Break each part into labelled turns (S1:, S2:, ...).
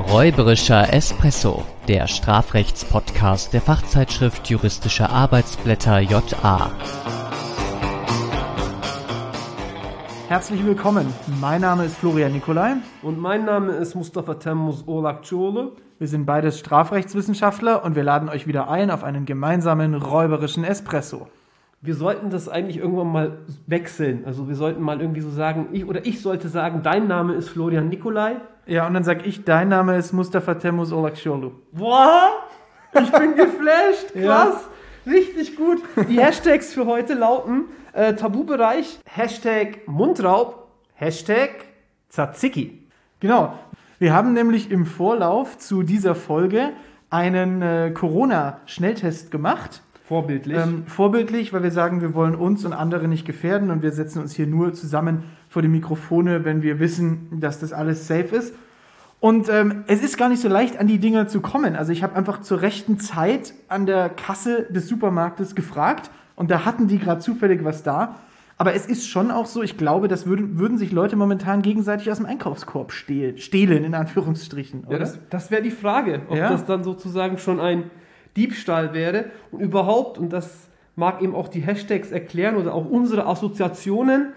S1: Räuberischer Espresso, der Strafrechtspodcast der Fachzeitschrift Juristische Arbeitsblätter JA.
S2: Herzlich willkommen. Mein Name ist Florian Nicolai.
S3: Und mein Name ist Mustafa Temmuz Olakçoğlu.
S2: Wir sind beides Strafrechtswissenschaftler und wir laden euch wieder ein auf einen gemeinsamen räuberischen Espresso.
S3: Wir sollten das eigentlich irgendwann mal wechseln. Also wir sollten mal irgendwie so sagen, ich sollte sagen, dein Name ist Florian Nicolai.
S2: Ja, und dann sag ich, dein Name ist Mustafa Temmuz Olakçoğlu.
S3: Boah, ich bin geflasht, krass,
S2: Ja.
S3: Richtig gut. Die Hashtags für heute lauten Tabubereich, Hashtag Mundraub, Hashtag Tzatziki.
S2: Genau. Wir haben nämlich im Vorlauf zu dieser Folge einen Corona-Schnelltest gemacht.
S3: Vorbildlich.
S2: Vorbildlich, weil wir sagen, wir wollen uns und andere nicht gefährden und wir setzen uns hier nur zusammen vor die Mikrofone, wenn wir wissen, dass das alles safe ist. Und es ist gar nicht so leicht, an die Dinger zu kommen. Also ich habe einfach zur rechten Zeit an der Kasse des Supermarktes gefragt und da hatten die gerade zufällig was da. Aber es ist schon auch so, ich glaube, das würden sich Leute momentan gegenseitig aus dem Einkaufskorb stehlen, in Anführungsstrichen. Oder?
S3: Ja, das wäre die Frage, ob
S2: Ja.
S3: das dann sozusagen schon ein Diebstahl wäre und überhaupt, und das mag eben auch die Hashtags erklären oder auch unsere Assoziationen,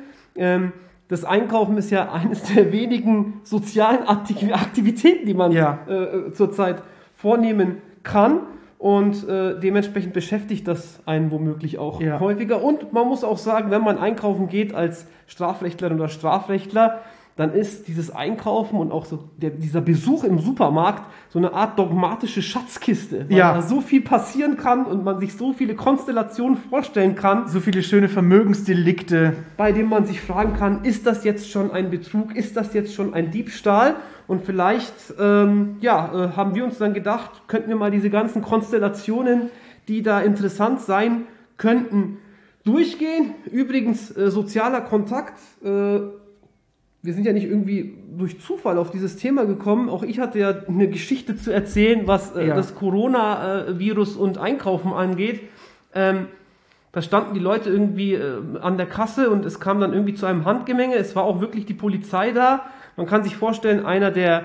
S3: das Einkaufen ist ja eines der wenigen sozialen Aktivitäten, die man zurzeit vornehmen kann und dementsprechend beschäftigt das einen womöglich auch häufiger. Und man muss auch sagen, wenn man einkaufen geht als Strafrechtlerin oder Strafrechtler, dann ist dieses Einkaufen und auch so dieser Besuch im Supermarkt so eine Art dogmatische Schatzkiste, weil da so viel passieren kann und man sich so viele Konstellationen vorstellen kann.
S2: So viele schöne Vermögensdelikte.
S3: Bei denen man sich fragen kann, ist das jetzt schon ein Betrug, ist das jetzt schon ein Diebstahl? Und vielleicht haben wir uns dann gedacht, könnten wir mal diese ganzen Konstellationen, die da interessant sein könnten, durchgehen. Übrigens, sozialer Kontakt, wir sind ja nicht irgendwie durch Zufall auf dieses Thema gekommen. Auch ich hatte ja eine Geschichte zu erzählen, was das Coronavirus und Einkaufen angeht. Da standen die Leute irgendwie an der Kasse und es kam dann irgendwie zu einem Handgemenge. Es war auch wirklich die Polizei da. Man kann sich vorstellen, einer der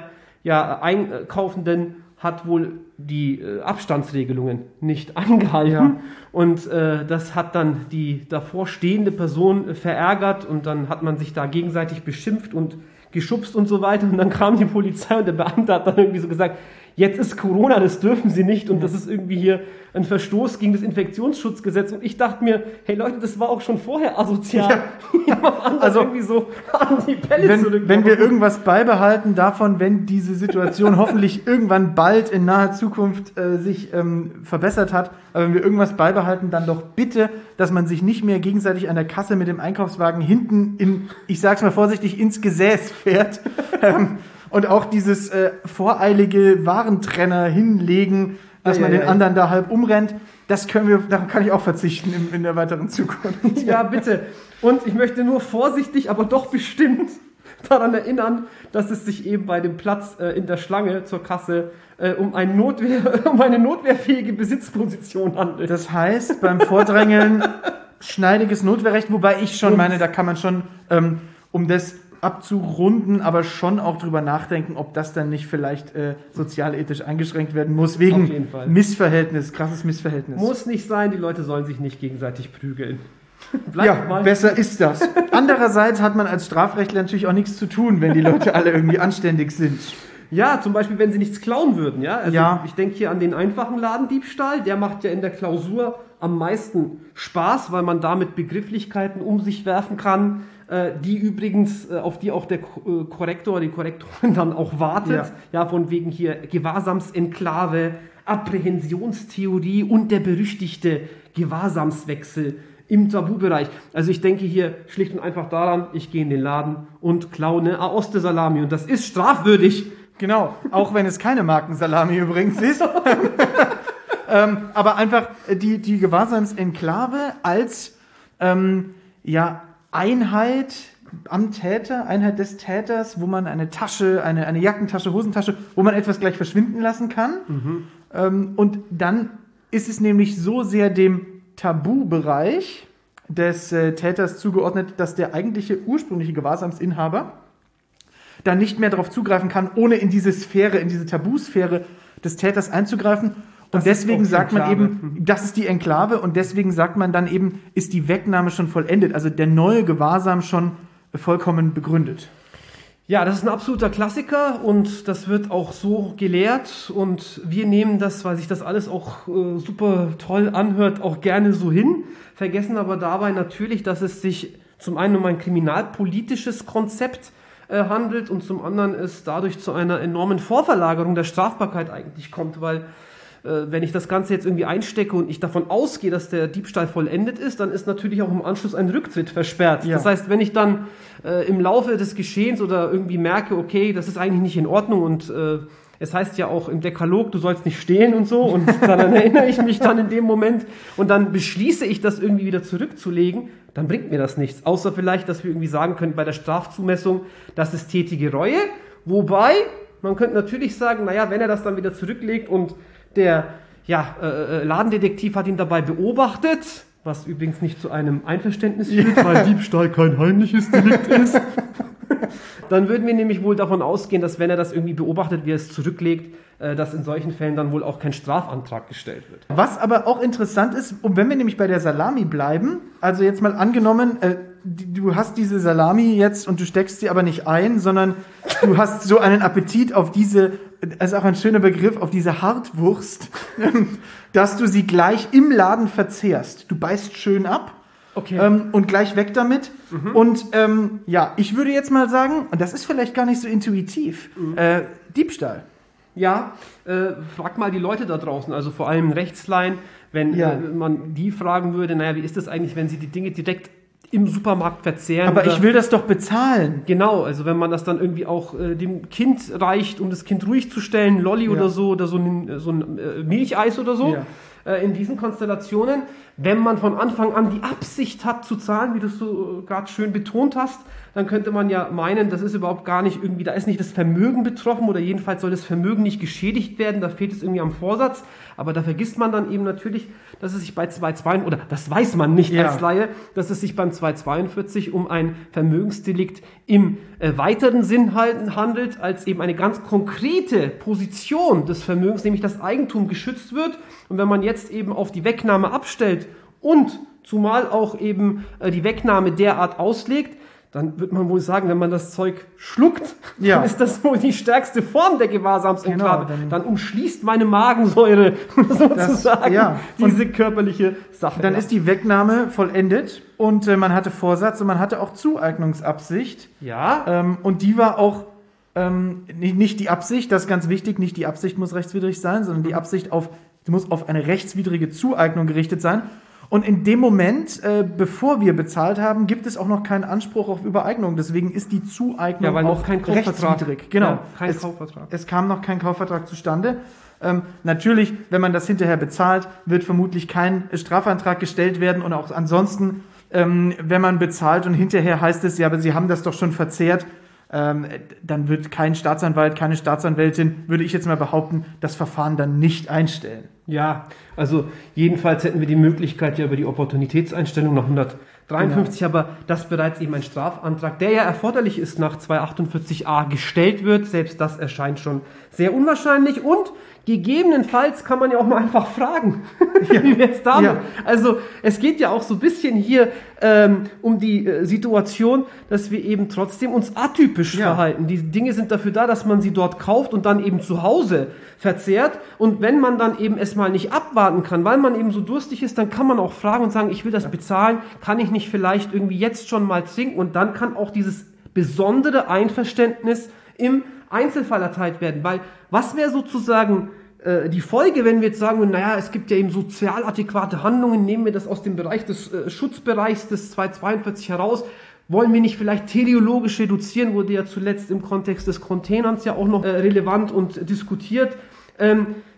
S3: Einkaufenden hat wohl die Abstandsregelungen nicht eingehalten. Ja. Und das hat dann die davor stehende Person verärgert und dann hat man sich da gegenseitig beschimpft und geschubst und so weiter. Und dann kam die Polizei und der Beamte hat dann irgendwie so gesagt, jetzt ist Corona, das dürfen Sie nicht und das ist irgendwie hier ein Verstoß gegen das Infektionsschutzgesetz. Und ich dachte mir, hey Leute, das war auch schon vorher asozial. Ja.
S2: Also
S3: irgendwie so an die Pelle
S2: wenn wir irgendwas beibehalten davon, wenn diese Situation hoffentlich irgendwann bald in naher Zukunft sich verbessert hat, aber wenn wir irgendwas beibehalten, dann doch bitte, dass man sich nicht mehr gegenseitig an der Kasse mit dem Einkaufswagen hinten ich sag's mal vorsichtig, ins Gesäß fährt. Und auch dieses voreilige Warentrenner hinlegen, dass man den anderen da halb umrennt, daran kann ich auch verzichten in der weiteren Zukunft.
S3: Ja, bitte. Und ich möchte nur vorsichtig, aber doch bestimmt daran erinnern, dass es sich eben bei dem Platz in der Schlange zur Kasse um eine notwehrfähige Besitzposition handelt.
S2: Das heißt, beim Vordrängeln schneidiges Notwehrrecht, wobei ich schon meine, da kann man schon, um das abzurunden, aber schon auch drüber nachdenken, ob das dann nicht vielleicht sozialethisch eingeschränkt werden muss, wegen Missverhältnis, krasses Missverhältnis.
S3: Muss nicht sein, die Leute sollen sich nicht gegenseitig prügeln.
S2: Besser ist das. Andererseits hat man als Strafrechtler natürlich auch nichts zu tun, wenn die Leute alle irgendwie anständig sind.
S3: Ja, zum Beispiel, wenn sie nichts klauen würden. Ich denke hier an den einfachen Ladendiebstahl, der macht ja in der Klausur am meisten Spaß, weil man damit Begrifflichkeiten um sich werfen kann, die übrigens, auf die auch der Korrektor, die Korrektorin dann auch wartet. Ja, von wegen hier Gewahrsamsenklave, Apprehensionstheorie und der berüchtigte Gewahrsamswechsel im Tabubereich. Also ich denke hier schlicht und einfach daran, ich gehe in den Laden und klaue eine Aoste-Salami und das ist strafwürdig.
S2: Genau, auch wenn es keine Markensalami übrigens ist. Aber einfach die Gewahrsamsenklave als Einheit am Täter, Einheit des Täters, wo man eine Tasche, eine Jackentasche, Hosentasche, wo man etwas gleich verschwinden lassen kann. Und dann ist es nämlich so sehr dem Tabubereich des Täters zugeordnet, dass der eigentliche ursprüngliche Gewahrsamsinhaber da nicht mehr darauf zugreifen kann, ohne in diese Sphäre, in diese Tabusphäre des Täters einzugreifen. Und deswegen sagt man eben, das ist die Enklave und deswegen sagt man dann eben, ist die Wegnahme schon vollendet, also der neue Gewahrsam schon vollkommen begründet.
S3: Ja, das ist ein absoluter Klassiker und das wird auch so gelehrt und wir nehmen das, weil sich das alles auch super toll anhört, auch gerne so hin, vergessen aber dabei natürlich, dass es sich zum einen um ein kriminalpolitisches Konzept handelt und zum anderen es dadurch zu einer enormen Vorverlagerung der Strafbarkeit eigentlich kommt, weil wenn ich das Ganze jetzt irgendwie einstecke und ich davon ausgehe, dass der Diebstahl vollendet ist, dann ist natürlich auch im Anschluss ein Rücktritt versperrt. Ja. Das heißt, wenn ich dann im Laufe des Geschehens oder irgendwie merke, okay, das ist eigentlich nicht in Ordnung und es heißt ja auch im Dekalog, du sollst nicht stehlen und so und dann erinnere ich mich dann in dem Moment und dann beschließe ich, das irgendwie wieder zurückzulegen, dann bringt mir das nichts. Außer vielleicht, dass wir irgendwie sagen können bei der Strafzumessung, das ist tätige Reue. Wobei, man könnte natürlich sagen, naja, wenn er das dann wieder zurücklegt und der Ladendetektiv hat ihn dabei beobachtet, was übrigens nicht zu einem Einverständnis führt, weil Diebstahl kein heimliches Delikt ist. Dann würden wir nämlich wohl davon ausgehen, dass wenn er das irgendwie beobachtet, wie er es zurücklegt, dass in solchen Fällen dann wohl auch kein Strafantrag gestellt wird.
S2: Was aber auch interessant ist, und wenn wir nämlich bei der Salami bleiben, also jetzt mal angenommen, du hast diese Salami jetzt und du steckst sie aber nicht ein, sondern du hast so einen Appetit auf diese, das ist auch ein schöner Begriff, auf diese Hartwurst, dass du sie gleich im Laden verzehrst. Du beißt schön ab. Okay. Und gleich weg damit. Mhm. Und ich würde jetzt mal sagen, und das ist vielleicht gar nicht so intuitiv, Diebstahl.
S3: Ja, frag mal die Leute da draußen, also vor allem Rechtsleihen, wenn man die fragen würde, naja, wie ist das eigentlich, wenn sie die Dinge direkt im Supermarkt verzehren?
S2: Aber ich will das doch bezahlen.
S3: Genau, also wenn man das dann irgendwie auch dem Kind reicht, um das Kind ruhig zu stellen, Lolli oder so ein Milcheis oder so. Ja. In diesen Konstellationen, wenn man von Anfang an die Absicht hat zu zahlen, wie du es so gerade schön betont hast, dann könnte man ja meinen, das ist überhaupt gar nicht irgendwie, da ist nicht das Vermögen betroffen oder jedenfalls soll das Vermögen nicht geschädigt werden, da fehlt es irgendwie am Vorsatz, aber da vergisst man dann eben natürlich, dass es sich bei 242, oder das weiß man nicht als Laie, dass es sich beim 242 um ein Vermögensdelikt im weiteren Sinn handelt, als eben eine ganz konkrete Position des Vermögens, nämlich das Eigentum geschützt wird. Und wenn man jetzt eben auf die Wegnahme abstellt und zumal auch eben die Wegnahme derart auslegt, dann wird man wohl sagen, wenn man das Zeug schluckt, dann ist das wohl die stärkste Form der Gewahrsamsenklave. Genau, dann umschließt meine Magensäure sozusagen diese körperliche Sache.
S2: Dann ist die Wegnahme vollendet und man hatte Vorsatz und man hatte auch Zueignungsabsicht.
S3: Ja.
S2: Und die war auch nicht die Absicht, das ist ganz wichtig, nicht die Absicht muss rechtswidrig sein, sondern die Absicht muss auf eine rechtswidrige Zueignung gerichtet sein. Und in dem Moment, bevor wir bezahlt haben, gibt es auch noch keinen Anspruch auf Übereignung. Deswegen ist die Zueignung
S3: weil
S2: auch
S3: noch kein
S2: rechtswidrig. Genau.
S3: Ja, Kaufvertrag.
S2: Es kam noch kein Kaufvertrag zustande. Natürlich, wenn man das hinterher bezahlt, wird vermutlich kein Strafantrag gestellt werden. Und auch ansonsten, wenn man bezahlt und hinterher heißt es, ja, aber Sie haben das doch schon verzehrt, dann wird kein Staatsanwalt, keine Staatsanwältin, würde ich jetzt mal behaupten, das Verfahren dann nicht einstellen.
S3: Ja, also jedenfalls hätten wir die Möglichkeit ja über die Opportunitätseinstellung nach 153, aber das bereits eben ein Strafantrag, der ja erforderlich ist, nach 248a gestellt wird. Selbst das erscheint schon sehr unwahrscheinlich und gegebenenfalls kann man ja auch mal einfach fragen, wie wäre es damit? Ja. Also es geht ja auch so ein bisschen hier um die Situation, dass wir eben trotzdem uns atypisch verhalten. Die Dinge sind dafür da, dass man sie dort kauft und dann eben zu Hause verzehrt. Und wenn man dann eben es mal nicht abwarten kann, weil man eben so durstig ist, dann kann man auch fragen und sagen, ich will das bezahlen, kann ich nicht vielleicht irgendwie jetzt schon mal trinken? Und dann kann auch dieses besondere Einverständnis im Einzelfall erteilt werden, weil was wäre sozusagen die Folge, wenn wir jetzt sagen, naja, es gibt ja eben sozial adäquate Handlungen, nehmen wir das aus dem Bereich des Schutzbereichs des 242 heraus, wollen wir nicht vielleicht teleologisch reduzieren, wurde ja zuletzt im Kontext des Containers ja auch noch relevant und diskutiert.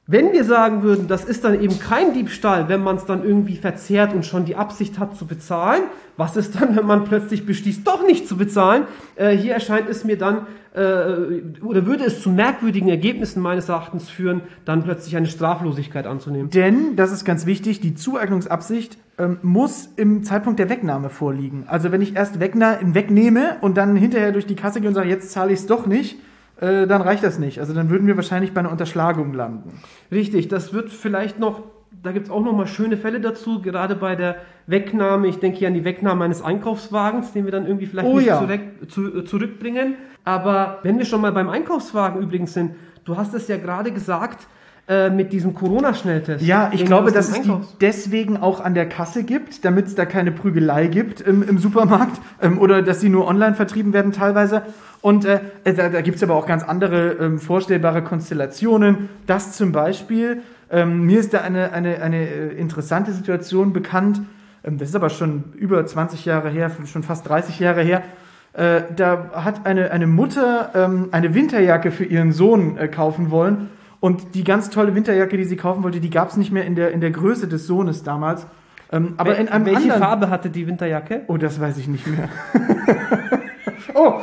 S3: Wenn wir sagen würden, das ist dann eben kein Diebstahl, wenn man es dann irgendwie verzehrt und schon die Absicht hat zu bezahlen, was ist dann, wenn man plötzlich beschließt, doch nicht zu bezahlen? Hier erscheint es mir dann, oder würde es zu merkwürdigen Ergebnissen meines Erachtens führen, dann plötzlich eine Straflosigkeit anzunehmen.
S2: Denn, das ist ganz wichtig, die Zueignungsabsicht muss im Zeitpunkt der Wegnahme vorliegen. Also wenn ich erst wegnehme und dann hinterher durch die Kasse gehe und sage, jetzt zahle ich es doch nicht, dann reicht das nicht. Also dann würden wir wahrscheinlich bei einer Unterschlagung landen.
S3: Richtig, das wird vielleicht noch, da gibt es auch noch mal schöne Fälle dazu, gerade bei der Wegnahme, ich denke hier an die Wegnahme eines Einkaufswagens, den wir dann irgendwie vielleicht zurückbringen. Aber wenn wir schon mal beim Einkaufswagen übrigens sind, du hast es ja gerade gesagt, mit diesem Corona-Schnelltest.
S2: Ja, ich glaube, dass es die deswegen auch an der Kasse gibt, damit es da keine Prügelei gibt im Supermarkt oder dass sie nur online vertrieben werden teilweise. Und da gibt es aber auch ganz andere vorstellbare Konstellationen. Das zum Beispiel, mir ist da eine interessante Situation bekannt, das ist aber schon über 20 Jahre her, schon fast 30 Jahre her. Da hat eine Mutter eine Winterjacke für ihren Sohn kaufen wollen. Und die ganz tolle Winterjacke, die sie kaufen wollte, die gab es nicht mehr in der Größe des Sohnes damals. Aber in einem
S3: Welche
S2: anderen...
S3: Farbe hatte die Winterjacke?
S2: Oh, das weiß ich nicht mehr. Oh!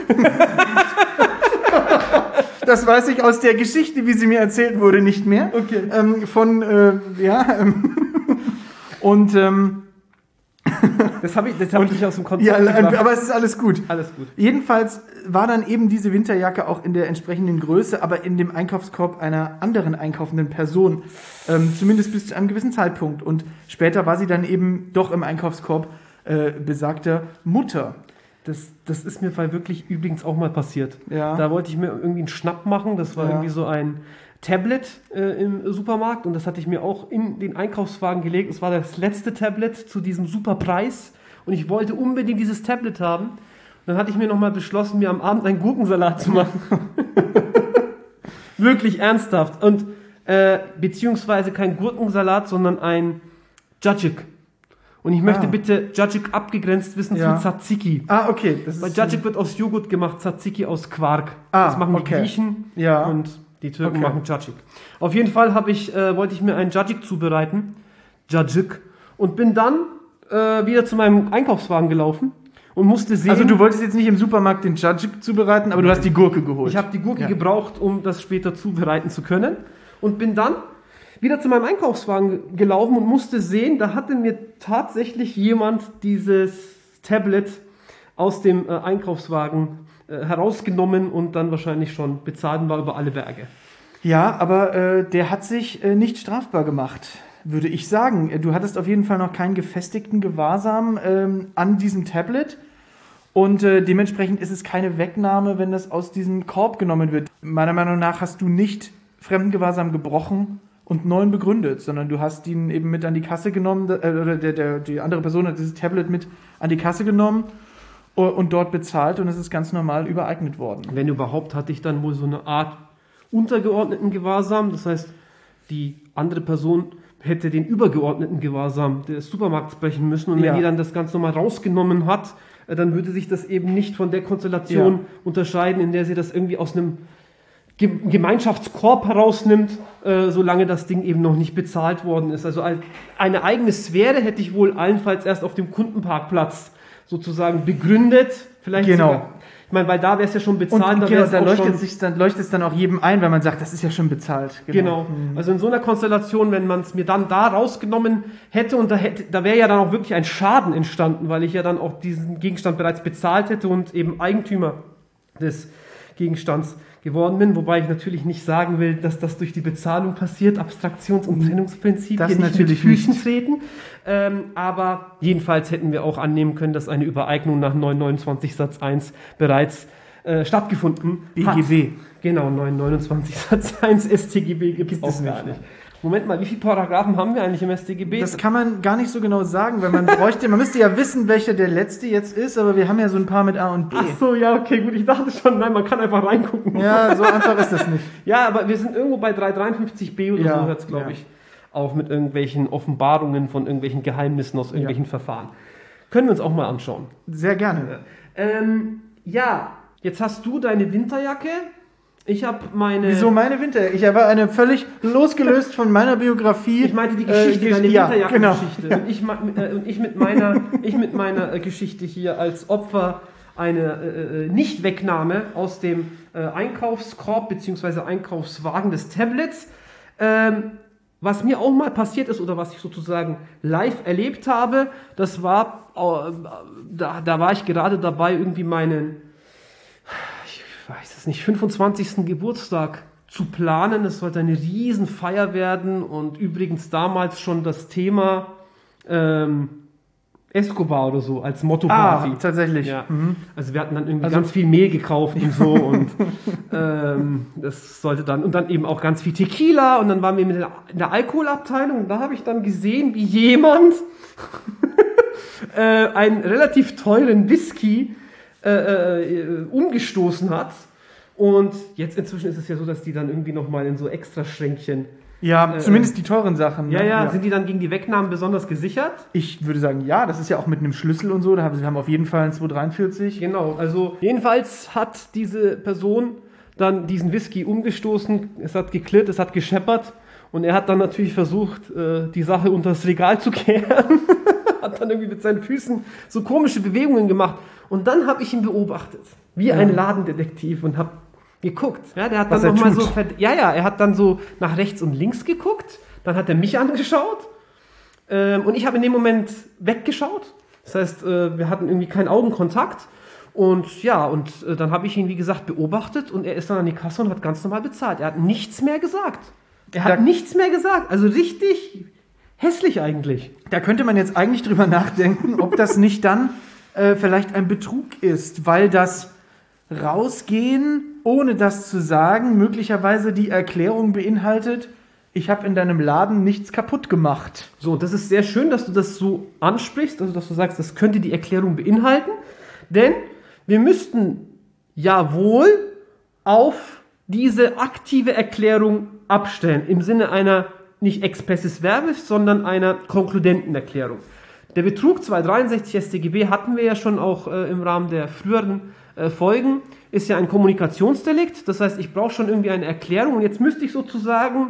S2: Das weiß ich aus der Geschichte, wie sie mir erzählt wurde, nicht mehr.
S3: Okay.
S2: Und
S3: das habe ich aus dem Konzept
S2: gebracht. Aber es ist alles gut.
S3: Alles gut.
S2: Jedenfalls war dann eben diese Winterjacke auch in der entsprechenden Größe, aber in dem Einkaufskorb einer anderen einkaufenden Person. Zumindest bis zu einem gewissen Zeitpunkt. Und später war sie dann eben doch im Einkaufskorb besagter Mutter.
S3: Das ist mir wirklich übrigens auch mal passiert.
S2: Ja.
S3: Da wollte ich mir irgendwie einen Schnapp machen. Das war irgendwie so ein Tablet im Supermarkt und das hatte ich mir auch in den Einkaufswagen gelegt. Es war das letzte Tablet zu diesem super Preis und ich wollte unbedingt dieses Tablet haben. Und dann hatte ich mir nochmal beschlossen, mir am Abend einen Gurkensalat zu machen. Wirklich ernsthaft. Und beziehungsweise kein Gurkensalat, sondern ein Tzatziki. Und ich möchte bitte Tzatziki abgegrenzt wissen zu Tzatziki.
S2: Ah, okay.
S3: Weil Tzatziki wird aus Joghurt gemacht, Tzatziki aus Quark. Das machen die Griechen und die Türken machen Tzatziki. Auf jeden Fall wollte ich mir einen Tzatziki zubereiten. Tzatziki. Und bin dann wieder zu meinem Einkaufswagen gelaufen und musste sehen...
S2: Also du wolltest jetzt nicht im Supermarkt den Tzatziki zubereiten, aber du hast die Gurke geholt.
S3: Ich habe die Gurke gebraucht, um das später zubereiten zu können. Und bin dann wieder zu meinem Einkaufswagen gelaufen und musste sehen, da hatte mir tatsächlich jemand dieses Tablet aus dem Einkaufswagen herausgenommen und dann wahrscheinlich schon bezahlt war über alle Berge.
S2: Ja, aber der hat sich nicht strafbar gemacht, würde ich sagen. Du hattest auf jeden Fall noch keinen gefestigten Gewahrsam an diesem Tablet und dementsprechend ist es keine Wegnahme, wenn das aus diesem Korb genommen wird. Meiner Meinung nach hast du nicht Fremdengewahrsam gebrochen und neuen begründet, sondern du hast ihn eben mit an die Kasse genommen, oder die andere Person hat dieses Tablet mit an die Kasse genommen und dort bezahlt und es ist ganz normal übereignet worden.
S3: Wenn überhaupt, hatte ich dann wohl so eine Art untergeordneten Gewahrsam, das heißt, die andere Person hätte den übergeordneten Gewahrsam des Supermarkts brechen müssen und wenn die dann das ganz normal rausgenommen hat, dann würde sich das eben nicht von der Konstellation unterscheiden, in der sie das irgendwie aus einem Gemeinschaftskorb herausnimmt, solange das Ding eben noch nicht bezahlt worden ist. Also eine eigene Sphäre hätte ich wohl allenfalls erst auf dem Kundenparkplatz sozusagen begründet. Vielleicht sogar, ich meine, weil da wäre es ja schon bezahlt.
S2: Und da leuchtet es dann auch jedem ein, weil man sagt, das ist ja schon bezahlt.
S3: Genau. Also in so einer Konstellation, wenn man es mir dann da rausgenommen hätte und da wäre ja dann auch wirklich ein Schaden entstanden, weil ich ja dann auch diesen Gegenstand bereits bezahlt hätte und eben Eigentümer des Gegenstands geworden bin, wobei ich natürlich nicht sagen will, dass das durch die Bezahlung passiert, Abstraktions- und Trennungsprinzip
S2: das
S3: hier nicht
S2: natürlich
S3: mit Füßen
S2: nicht
S3: treten, aber jedenfalls hätten wir auch annehmen können, dass eine Übereignung nach 929 Satz 1 bereits stattgefunden hat.
S2: BGB.
S3: Genau, 929 Satz 1 StGB gibt es auch gar nicht. Moment mal, wie viele Paragraphen haben wir eigentlich im StGB?
S2: Das kann man gar nicht so genau sagen, weil man müsste ja wissen, welcher der letzte jetzt ist, aber wir haben ja so ein paar mit A und B.
S3: Ach so, ja, okay, gut, ich dachte schon, nein, man kann einfach reingucken.
S2: Ja, so einfach ist das nicht.
S3: Ja, aber wir sind irgendwo bei 353b oder so, hört es, glaube ich, auf mit irgendwelchen Offenbarungen von irgendwelchen Geheimnissen aus irgendwelchen Verfahren. Können wir uns auch mal anschauen.
S2: Sehr gerne.
S3: Jetzt hast du deine Winterjacke Ich habe meine...
S2: Wieso meine Winter? Ich habe eine völlig losgelöst von meiner Biografie.
S3: Ich meinte die Geschichte, deine Winterjackengeschichte.
S2: Genau.
S3: Und ich mit meiner Geschichte hier als Opfer eine Nichtwegnahme aus dem Einkaufskorb bzw. Einkaufswagen des Tablets. Was mir auch mal passiert ist oder was ich sozusagen live erlebt habe, das war, da war ich gerade dabei, irgendwie meinen, ich weiß es nicht, 25. Geburtstag zu planen. Es sollte eine Riesenfeier werden und übrigens damals schon das Thema Escobar oder so als Motto quasi.
S2: Tatsächlich.
S3: Ja. Also wir hatten dann irgendwie ganz viel Mehl gekauft und so und das sollte dann und dann eben auch ganz viel Tequila und dann waren wir in der Alkoholabteilung und da habe ich dann gesehen, wie jemand einen relativ teuren Whisky umgestoßen hat und jetzt inzwischen ist es ja so, dass die dann irgendwie nochmal in so extra Schränkchen
S2: zumindest die teuren Sachen. Ne?
S3: Ja, sind die dann gegen die Wegnahmen besonders gesichert?
S2: Ich würde sagen, ja, das ist ja auch mit einem Schlüssel und so, wir haben auf jeden Fall einen 243.
S3: Genau, also jedenfalls hat diese Person dann diesen Whisky umgestoßen, es hat geklirrt, es hat gescheppert und er hat dann natürlich versucht, die Sache unter das Regal zu kehren, hat dann irgendwie mit seinen Füßen so komische Bewegungen gemacht und dann habe ich ihn beobachtet, wie ein Ladendetektiv und habe geguckt. Ja, der hat dann nochmal so, er hat dann so nach rechts und links geguckt, dann hat er mich angeschaut und ich habe in dem Moment weggeschaut. Das heißt, wir hatten irgendwie keinen Augenkontakt und dann habe ich ihn, wie gesagt, beobachtet und er ist dann an die Kasse und hat ganz normal bezahlt. Er hat nichts mehr gesagt. Also richtig hässlich eigentlich.
S2: Da könnte man jetzt eigentlich drüber nachdenken, ob das nicht dann vielleicht ein Betrug ist, weil das Rausgehen, ohne das zu sagen, möglicherweise die Erklärung beinhaltet, ich habe in deinem Laden nichts kaputt gemacht.
S3: So, das ist sehr schön, dass du das so ansprichst, also dass du sagst, das könnte die Erklärung beinhalten, denn wir müssten ja wohl auf diese aktive Erklärung abstellen, im Sinne einer nicht expressis verbis, sondern einer konkludenten Erklärung. Der Betrug 263 StGB hatten wir ja schon auch im Rahmen der früheren Folgen, ist ja ein Kommunikationsdelikt, das heißt, ich brauche schon irgendwie eine Erklärung und jetzt müsste ich sozusagen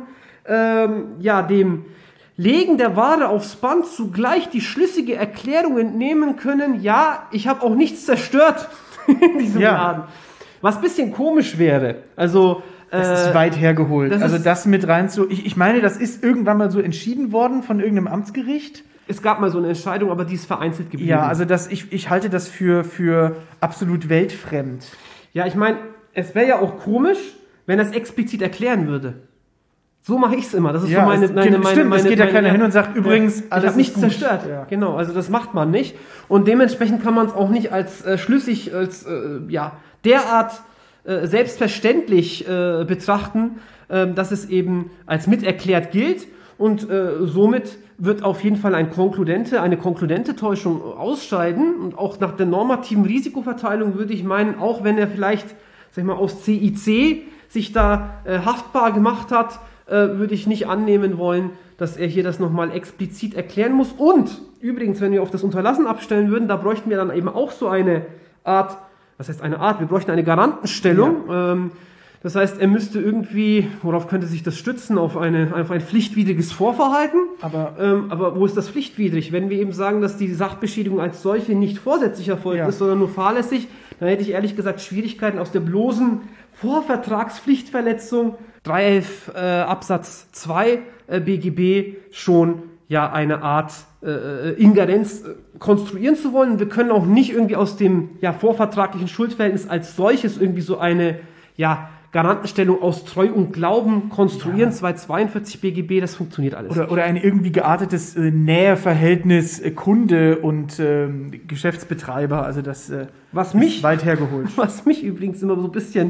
S3: dem Legen der Ware aufs Band zugleich die schlüssige Erklärung entnehmen können, ja, ich habe auch nichts zerstört in diesem Laden. Was ein bisschen komisch wäre, also
S2: das ist weit hergeholt. Das mit rein zu, ich meine, das ist irgendwann mal so entschieden worden von irgendeinem Amtsgericht.
S3: Es gab mal so eine Entscheidung, aber die ist vereinzelt geblieben.
S2: Ja, also ich halte das für absolut weltfremd.
S3: Ja, ich meine, es wäre ja auch komisch, wenn er es explizit erklären würde. So mache ich es immer. Das ist so meine.
S2: Es geht ja keiner hin und sagt, übrigens,
S3: alles ich habe nichts zerstört. Ja. Genau, also das macht man nicht. Und dementsprechend kann man es auch nicht als schlüssig, als derart selbstverständlich betrachten, dass es eben als miterklärt gilt. Und somit wird auf jeden Fall eine konkludente Täuschung ausscheiden. Und auch nach der normativen Risikoverteilung würde ich meinen, auch wenn er vielleicht, sag ich mal, aus CIC sich da haftbar gemacht hat, würde ich nicht annehmen wollen, dass er hier das nochmal explizit erklären muss. Und übrigens, wenn wir auf das Unterlassen abstellen würden, da bräuchten wir dann eben auch so eine Art, wir bräuchten eine Garantenstellung. Ja. Das heißt, er müsste irgendwie, worauf könnte sich das stützen? Auf ein pflichtwidriges Vorverhalten. Aber wo ist das pflichtwidrig? Wenn wir eben sagen, dass die Sachbeschädigung als solche nicht vorsätzlich erfolgt ist, sondern nur fahrlässig, dann hätte ich ehrlich gesagt Schwierigkeiten aus der bloßen Vorvertragspflichtverletzung 311 Absatz 2 BGB schon eine Art Ingerenz konstruieren zu wollen. Wir können auch nicht irgendwie aus dem vorvertraglichen Schuldverhältnis als solches irgendwie so eine Garantenstellung aus Treu und Glauben konstruieren, 242 BGB, das funktioniert alles.
S2: Oder ein irgendwie geartetes Näheverhältnis Kunde und Geschäftsbetreiber, also das ist weit hergeholt.
S3: Was mich übrigens immer so ein bisschen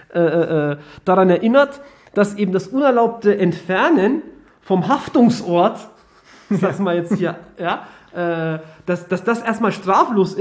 S3: daran erinnert, dass eben das unerlaubte Entfernen vom Haftungsort, ich sag's mal jetzt hier, dass das erstmal straflos ist,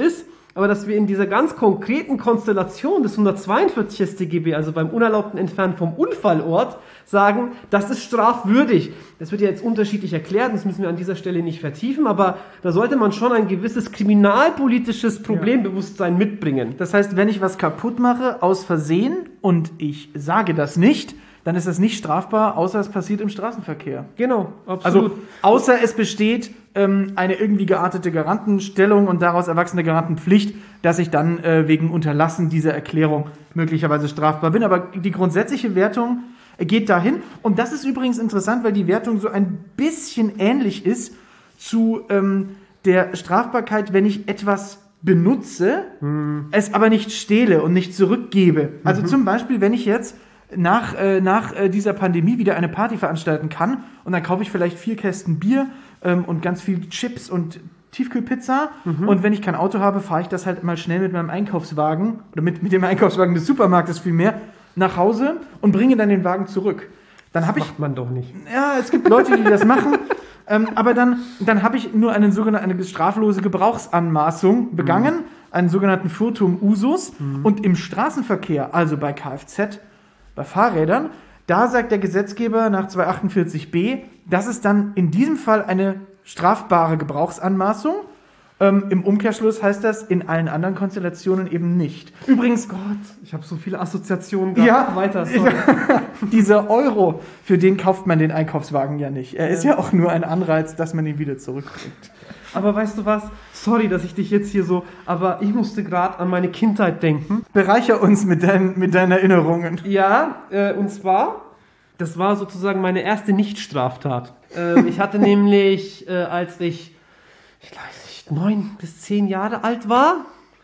S3: aber dass wir in dieser ganz konkreten Konstellation des 142 StGB, also beim unerlaubten Entfernen vom Unfallort, sagen, das ist strafwürdig. Das wird ja jetzt unterschiedlich erklärt, das müssen wir an dieser Stelle nicht vertiefen, aber da sollte man schon ein gewisses kriminalpolitisches Problembewusstsein mitbringen.
S2: Das heißt, wenn ich was kaputt mache, aus Versehen, und ich sage das nicht, dann ist das nicht strafbar, außer es passiert im Straßenverkehr.
S3: Genau, absolut.
S2: Also, außer es besteht eine irgendwie geartete Garantenstellung und daraus erwachsene Garantenpflicht, dass ich dann wegen Unterlassen dieser Erklärung möglicherweise strafbar bin. Aber die grundsätzliche Wertung geht dahin. Und das ist übrigens interessant, weil die Wertung so ein bisschen ähnlich ist zu der Strafbarkeit, wenn ich etwas benutze, es aber nicht stehle und nicht zurückgebe. Also zum Beispiel, wenn ich jetzt nach dieser Pandemie wieder eine Party veranstalten kann und dann kaufe ich vielleicht 4 Kästen Bier und ganz viel Chips und Tiefkühlpizza und wenn ich kein Auto habe, fahre ich das halt mal schnell mit meinem Einkaufswagen oder mit dem Einkaufswagen des Supermarktes vielmehr nach Hause und bringe dann den Wagen zurück. Dann habe ich
S3: Macht man doch nicht.
S2: Ja, es gibt Leute, die das machen, aber dann habe ich nur eine straflose Gebrauchsanmaßung begangen, einen sogenannten Furtum usus und im Straßenverkehr, also bei Kfz, bei Fahrrädern, da sagt der Gesetzgeber nach 248b, das ist dann in diesem Fall eine strafbare Gebrauchsanmaßung. Im Umkehrschluss heißt das in allen anderen Konstellationen eben nicht. Übrigens,
S3: Gott, ich habe so viele Assoziationen gehabt.
S2: ja,
S3: Weiter. Sorry.
S2: dieser Euro, für den kauft man den Einkaufswagen ja nicht. Er ist ja auch nur ein Anreiz, dass man ihn wieder zurückbringt.
S3: Aber weißt du was? Sorry, dass ich dich jetzt hier so, aber ich musste gerade an meine Kindheit denken.
S2: Bereicher uns mit deinen Erinnerungen.
S3: Ja, und zwar, das war sozusagen meine erste Nicht-Straftat. Ich hatte nämlich, als ich weiß nicht, 9 bis 10 Jahre alt war,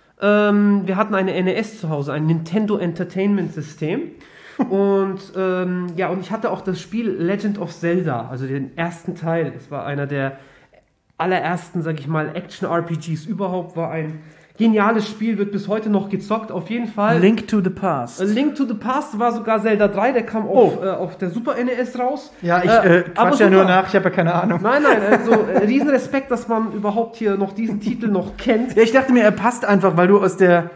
S3: wir hatten eine NES zu Hause, ein Nintendo Entertainment System. Und und ich hatte auch das Spiel Legend of Zelda, also den ersten Teil. Es war einer der allerersten, sag ich mal, Action-RPGs überhaupt, war ein geniales Spiel, wird bis heute noch gezockt, auf jeden Fall.
S2: Link to the Past.
S3: Link to the Past war sogar Zelda 3, der kam auf der Super NES raus.
S2: Ja, ich quatsch ja nur nach, ich habe ja keine Ahnung.
S3: Nein, also riesen Respekt, dass man überhaupt hier noch diesen Titel noch kennt.
S2: Ja, ich dachte mir, er passt einfach, weil du aus der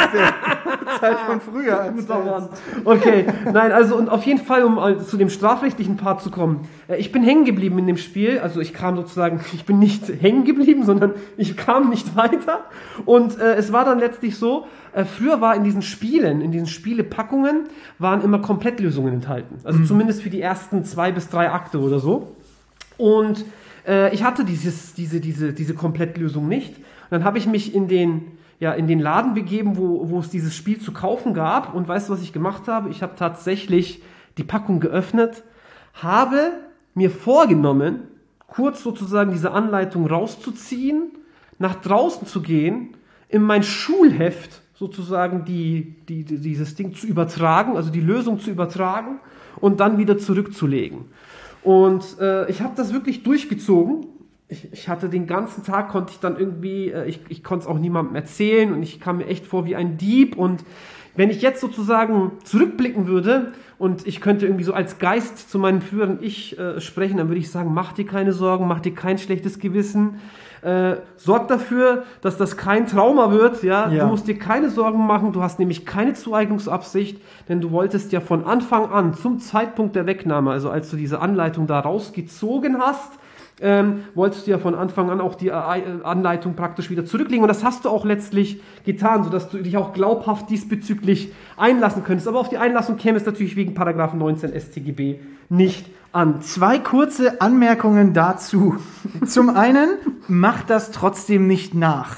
S2: Zeit von früher erzählst.
S3: Okay, nein, also und auf jeden Fall, um zu dem strafrechtlichen Part zu kommen, ich bin hängen geblieben in dem Spiel, also ich bin nicht hängen geblieben, sondern ich kam nicht weiter und es war dann letztlich so, früher war in diesen Spielepackungen, waren immer Komplettlösungen enthalten, also zumindest für die ersten 2 bis 3 Akte oder so und ich hatte diese Komplettlösung nicht und dann habe ich mich in den Laden begeben, wo es dieses Spiel zu kaufen gab. Und weißt du, was ich gemacht habe? Ich habe tatsächlich die Packung geöffnet, habe mir vorgenommen, kurz sozusagen diese Anleitung rauszuziehen, nach draußen zu gehen, in mein Schulheft sozusagen dieses Ding zu übertragen, also die Lösung zu übertragen und dann wieder zurückzulegen. Und ich habe das wirklich durchgezogen. Ich hatte den ganzen Tag, konnte ich dann irgendwie, ich konnte es auch niemandem erzählen und ich kam mir echt vor wie ein Dieb und wenn ich jetzt sozusagen zurückblicken würde und ich könnte irgendwie so als Geist zu meinem früheren Ich sprechen, dann würde ich sagen, mach dir keine Sorgen, mach dir kein schlechtes Gewissen, sorg dafür, dass das kein Trauma wird, ja, du musst dir keine Sorgen machen, du hast nämlich keine Zueignungsabsicht, denn du wolltest ja von Anfang an, zum Zeitpunkt der Wegnahme, also als du diese Anleitung da rausgezogen hast, wolltest du ja von Anfang an auch die Anleitung praktisch wieder zurücklegen und das hast du auch letztlich getan, sodass du dich auch glaubhaft diesbezüglich einlassen könntest. Aber auf die Einlassung käme es natürlich wegen Paragraph 19 StGB nicht an.
S2: 2 kurze Anmerkungen dazu. Zum einen, macht das trotzdem nicht nach,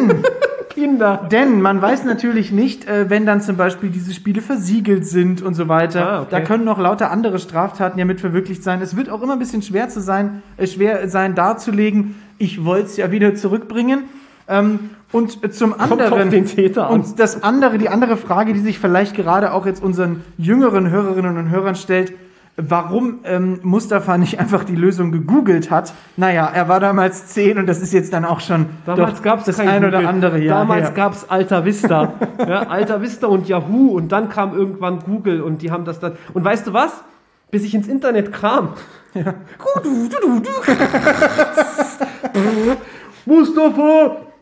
S2: denn man weiß natürlich nicht, wenn dann zum Beispiel diese Spiele versiegelt sind und so weiter.
S3: Okay.
S2: Da können noch lauter andere Straftaten ja mit verwirklicht sein. Es wird auch immer ein bisschen schwer sein darzulegen, ich wollte es ja wieder zurückbringen. Und zum anderen,
S3: den Täter an.
S2: und die andere Frage, die sich vielleicht gerade auch jetzt unseren jüngeren Hörerinnen und Hörern stellt, warum Mustafa nicht einfach die Lösung gegoogelt hat. Naja, er war damals 10 und das ist jetzt dann auch schon
S3: damals gab's
S2: das
S3: kein
S2: ein oder
S3: Google.
S2: andere Jahr
S3: Damals
S2: her.
S3: gab's Alta Vista. Ja, Alta Vista und Yahoo und dann kam irgendwann Google und die haben das dann... Und weißt du was? Bis ich ins Internet kam. Ja. Mustafa,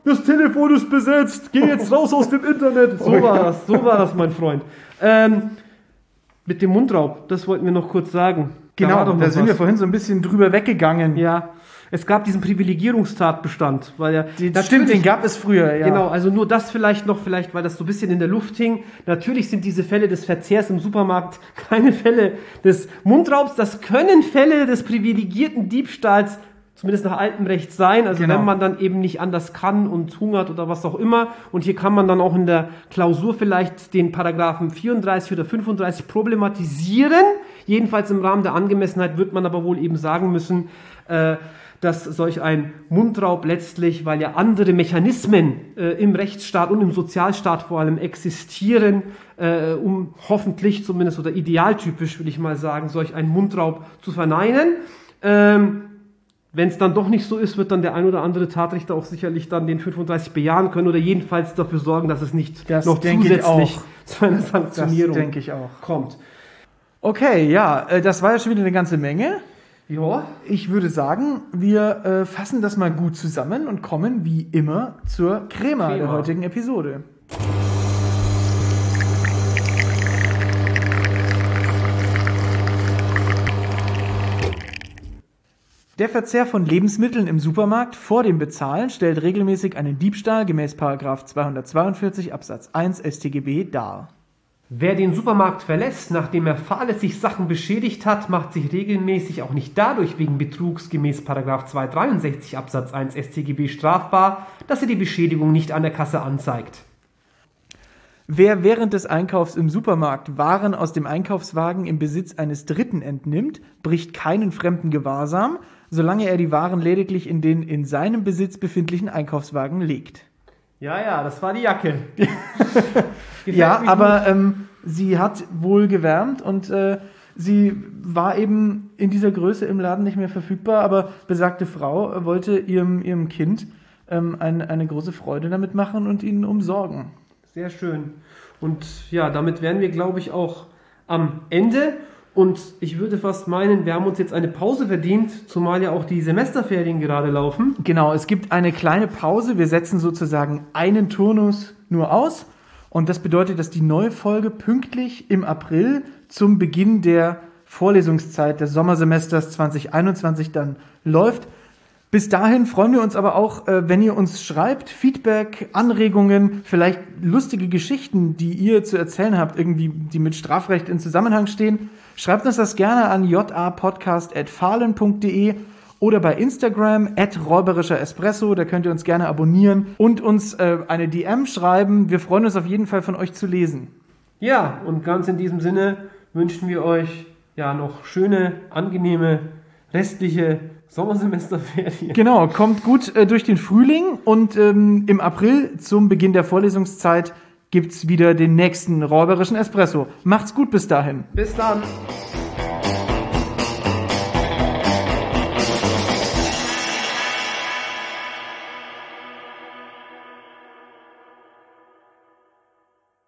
S3: das Telefon ist besetzt, geh jetzt raus aus dem Internet. So war das, mein Freund. Mit dem Mundraub, das wollten wir noch kurz sagen.
S2: Genau, da sind wir vorhin so ein bisschen drüber weggegangen.
S3: Ja, es gab diesen Privilegierungstatbestand, weil ja...
S2: Stimmt, den gab es früher, ja.
S3: Genau, also nur das vielleicht, weil das so ein bisschen in der Luft hing. Natürlich sind diese Fälle des Verzehrs im Supermarkt keine Fälle des Mundraubs, das können Fälle des privilegierten Diebstahls zumindest nach altem Recht sein, also
S2: genau.
S3: Wenn man dann eben nicht anders kann und hungert oder was auch immer. Und hier kann man dann auch in der Klausur vielleicht den Paragraphen 34 oder 35 problematisieren. Jedenfalls im Rahmen der Angemessenheit wird man aber wohl eben sagen müssen, dass solch ein Mundraub letztlich, weil ja andere Mechanismen im Rechtsstaat und im Sozialstaat vor allem existieren, um hoffentlich zumindest oder idealtypisch, will ich mal sagen, solch einen Mundraub zu verneinen. Wenn es dann doch nicht so ist, wird dann der ein oder andere Tatrichter auch sicherlich dann den 35 bejahen können oder jedenfalls dafür sorgen, dass es nicht noch zusätzlich zu einer Sanktionierung kommt.
S2: Okay, ja, das war ja schon wieder eine ganze Menge.
S3: Ja.
S2: Ich würde sagen, wir fassen das mal gut zusammen und kommen wie immer zur Crema der heutigen Episode. Der Verzehr von Lebensmitteln im Supermarkt vor dem Bezahlen stellt regelmäßig einen Diebstahl gemäß § 242 Absatz 1 StGB dar.
S3: Wer den Supermarkt verlässt, nachdem er fahrlässig Sachen beschädigt hat, macht sich regelmäßig auch nicht dadurch wegen Betrugs gemäß § 263 Absatz 1 StGB strafbar, dass er die Beschädigung nicht an der Kasse anzeigt.
S2: Wer während des Einkaufs im Supermarkt Waren aus dem Einkaufswagen im Besitz eines Dritten entnimmt, bricht keinen fremden Gewahrsam, solange er die Waren lediglich in den in seinem Besitz befindlichen Einkaufswagen legt.
S3: Ja, das war die Jacke.
S2: Ja, aber sie hat wohl gewärmt und sie war eben in dieser Größe im Laden nicht mehr verfügbar, aber besagte Frau wollte ihrem Kind eine große Freude damit machen und ihn umsorgen.
S3: Sehr schön. Und ja, damit wären wir, glaube ich, auch am Ende. Und ich würde fast meinen, wir haben uns jetzt eine Pause verdient, zumal ja auch die Semesterferien gerade laufen.
S2: Genau, es gibt eine kleine Pause. Wir setzen sozusagen einen Turnus nur aus. Und das bedeutet, dass die neue Folge pünktlich im April zum Beginn der Vorlesungszeit des Sommersemesters 2021 dann läuft. Bis dahin freuen wir uns aber auch, wenn ihr uns schreibt, Feedback, Anregungen, vielleicht lustige Geschichten, die ihr zu erzählen habt, irgendwie, die mit Strafrecht in Zusammenhang stehen. Schreibt uns das gerne an japodcast@fahlen.de oder bei Instagram @räuberischer-espresso, da könnt ihr uns gerne abonnieren und uns eine DM schreiben. Wir freuen uns auf jeden Fall von euch zu lesen.
S3: Ja, und ganz in diesem Sinne wünschen wir euch ja noch schöne, angenehme, restliche Sommersemesterferien.
S2: Genau, kommt gut durch den Frühling und im April zum Beginn der Vorlesungszeit gibt's wieder den nächsten räuberischen Espresso. Macht's gut bis dahin.
S3: Bis dann.